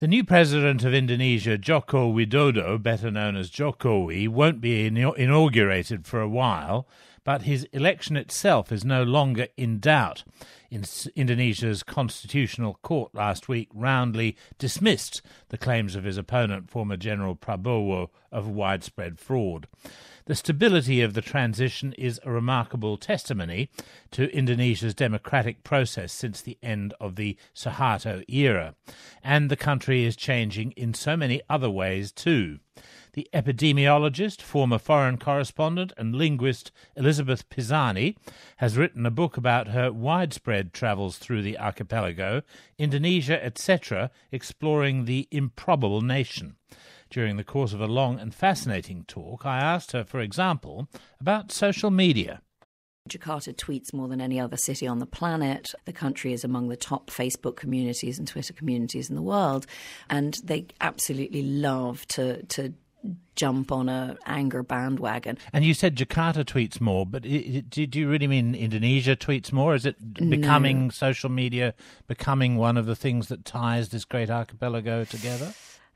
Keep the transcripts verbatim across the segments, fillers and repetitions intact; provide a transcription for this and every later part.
The new president of Indonesia, Joko Widodo, better known as Jokowi, won't be inaugurated for a while, but his election itself is no longer in doubt. In Indonesia's constitutional court last week roundly dismissed the claims of his opponent, former General Prabowo, of widespread fraud. The stability of the transition is a remarkable testimony to Indonesia's democratic process since the end of the Suharto era. And the country is changing in so many other ways too. The epidemiologist, former foreign correspondent and linguist Elizabeth Pisani has written a book about her widespread travels through the archipelago, Indonesia, et cetera, exploring the improbable nation. During the course of a long and fascinating talk, I asked her, for example, about social media. Jakarta tweets more than any other city on the planet. The country is among the top Facebook communities and Twitter communities in the world, and they absolutely love to to jump on a anger bandwagon. And you said Jakarta tweets more, but did you really mean Indonesia tweets more? Is it becoming, no. social media becoming one of the things that ties this great archipelago together?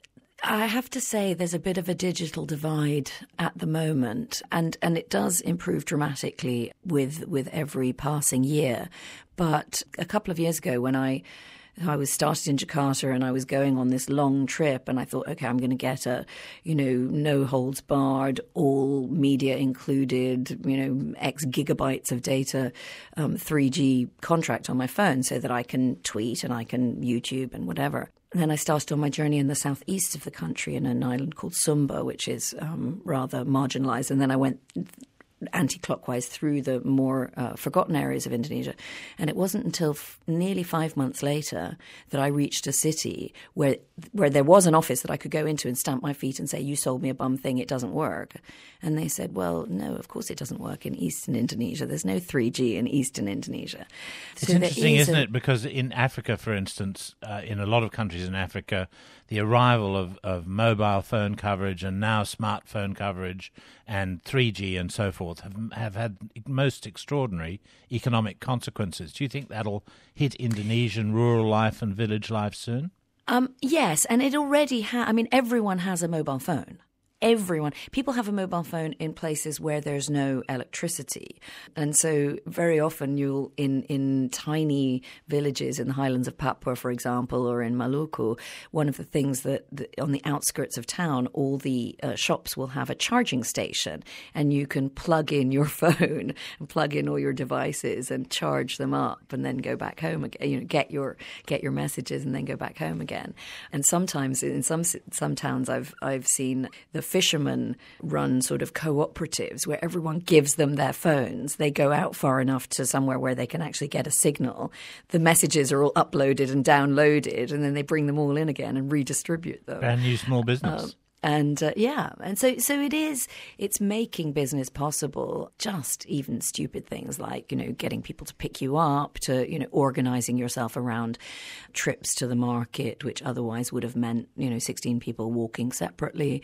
I have to say there's a bit of a digital divide at the moment, and, and it does improve dramatically with with every passing year. But a couple of years ago when I I was started in Jakarta and I was going on this long trip, and I thought, okay, I'm going to get a, you know, no holds barred, all media included, you know, X gigabytes of data, um, three G contract on my phone so that I can tweet and I can YouTube and whatever. And then I started on my journey in the southeast of the country in an island called Sumba, which is um, rather marginalized. And then I went anti-clockwise through the more uh, forgotten areas of Indonesia. And it wasn't until f- nearly five months later that I reached a city where where there was an office that I could go into and stamp my feet and say, you sold me a bum thing, it doesn't work. And they said, well, no, of course it doesn't work in eastern Indonesia. There's no three G in eastern Indonesia. It's so interesting, isn't a- it? Because in Africa, for instance, uh, in a lot of countries in Africa, the arrival of, of mobile phone coverage and now smartphone coverage and three G and so forth have, have had most extraordinary economic consequences. Do you think that'll hit Indonesian rural life and village life soon? Um, yes, and it already has. I mean, everyone has a mobile phone. Everyone. People have a mobile phone in places where there's no electricity. And so very often you'll, in, in tiny villages in the highlands of Papua, for example, or in Maluku, one of the things that, that on the outskirts of town, all the uh, shops will have a charging station, and you can plug in your phone and plug in all your devices and charge them up and then go back home again, you know, get your get your messages and then go back home again. And sometimes in some some towns I've I've seen the fishermen run sort of cooperatives where everyone gives them their phones. They go out far enough to somewhere where they can actually get a signal. The messages are all uploaded and downloaded, and then they bring them all in again and redistribute them. Brand new small business. Um, And uh, yeah, and so so it is, it's making business possible, just even stupid things like, you know, getting people to pick you up, to, you know, organizing yourself around trips to the market, which otherwise would have meant, you know, sixteen people walking separately.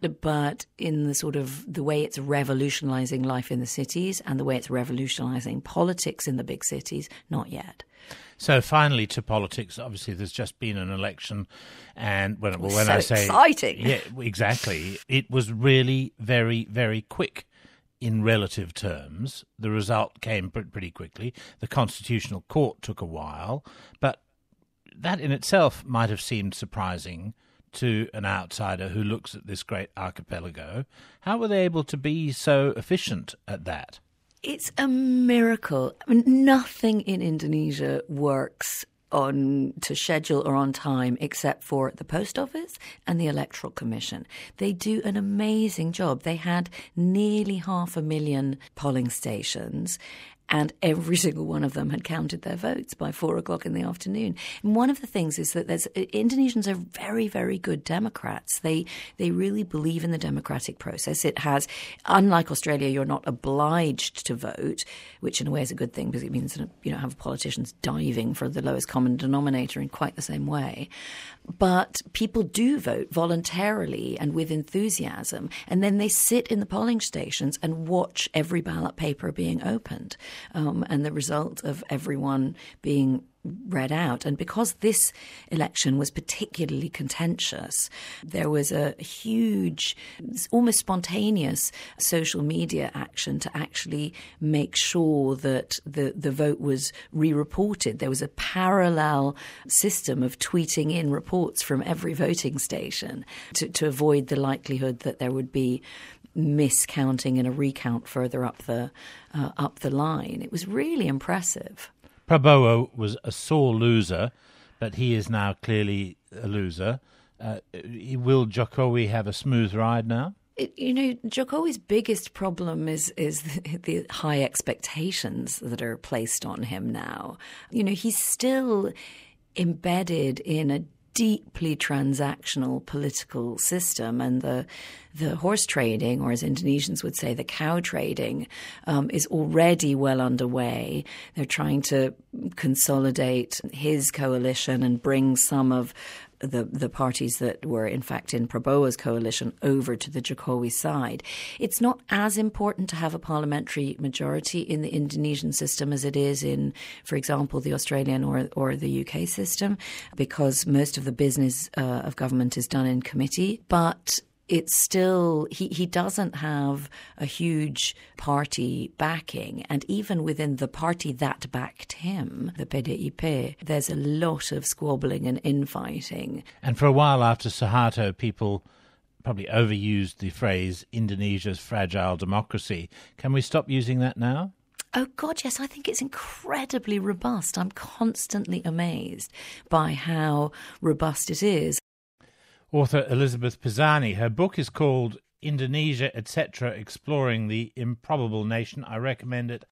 But in the sort of the way it's revolutionizing life in the cities and the way it's revolutionizing politics in the big cities, not yet. So finally to politics, obviously there's just been an election, and when, well, when so I say exciting. Yeah, exactly. It was really very, very quick in relative terms. The result came pretty quickly. The Constitutional Court took a while, but that in itself might have seemed surprising to an outsider who looks at this great archipelago. How were they able to be so efficient at that? It's a miracle. I mean, nothing in Indonesia works on to schedule or on time except for the Post Office and the Electoral Commission. They do an amazing job. They had nearly half a million polling stations, and every single one of them had counted their votes by four o'clock in the afternoon. And one of the things is that there's Indonesians are very, very good Democrats. They they really believe in the democratic process. It has, unlike Australia, you're not obliged to vote, which in a way is a good thing because it means that you don't have politicians diving for the lowest common denominator in quite the same way. But people do vote voluntarily and with enthusiasm, and then they sit in the polling stations and watch every ballot paper being opened. Um, and the result of everyone being read out. And because this election was particularly contentious, there was a huge, almost spontaneous social media action to actually make sure that the, the vote was re-reported. There was a parallel system of tweeting in reports from every voting station to, to avoid the likelihood that there would be miscounting and a recount further up the uh, up the line. It was really impressive. Prabowo was a sore loser, but he is now clearly a loser. Uh, will Jokowi have a smooth ride now? It, you know, Jokowi's biggest problem is is the, the high expectations that are placed on him now. You know, he's still embedded in a deeply transactional political system, and the the horse trading, or as Indonesians would say, the cow trading, um, is already well underway. They're trying to consolidate his coalition and bring some of the the parties that were in fact in Prabowo's coalition over to the Jokowi side. It's not as important to have a parliamentary majority in the Indonesian system as it is in, for example, the Australian or or the U K system, because most of the business uh, of government is done in committee. But it's still, he, he doesn't have a huge party backing. And even within the party that backed him, the P D I P, there's a lot of squabbling and infighting. And for a while after Suharto, people probably overused the phrase Indonesia's fragile democracy. Can we stop using that now? Oh, God, yes, I think it's incredibly robust. I'm constantly amazed by how robust it is. Author Elizabeth Pisani. Her book is called Indonesia, et cetera, Exploring the Improbable Nation. I recommend it